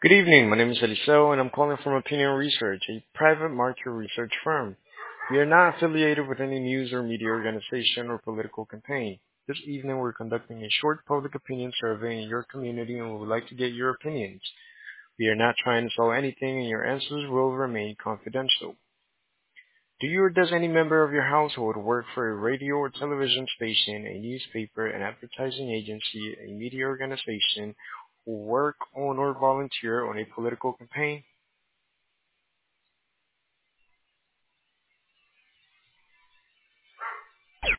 Good evening. My name is Eliseo, and I'm calling from Opinion Research, a private market research firm. We are not affiliated with any news or media organization or political campaign. This evening, we're conducting a short public opinion survey in your community, and we would like to get your opinions. We are not trying to sell anything, and your answers will remain confidential. Do you or does any member of your household work for a radio or television station, a newspaper, an advertising agency, a media organization, or work on or volunteer on a political campaign?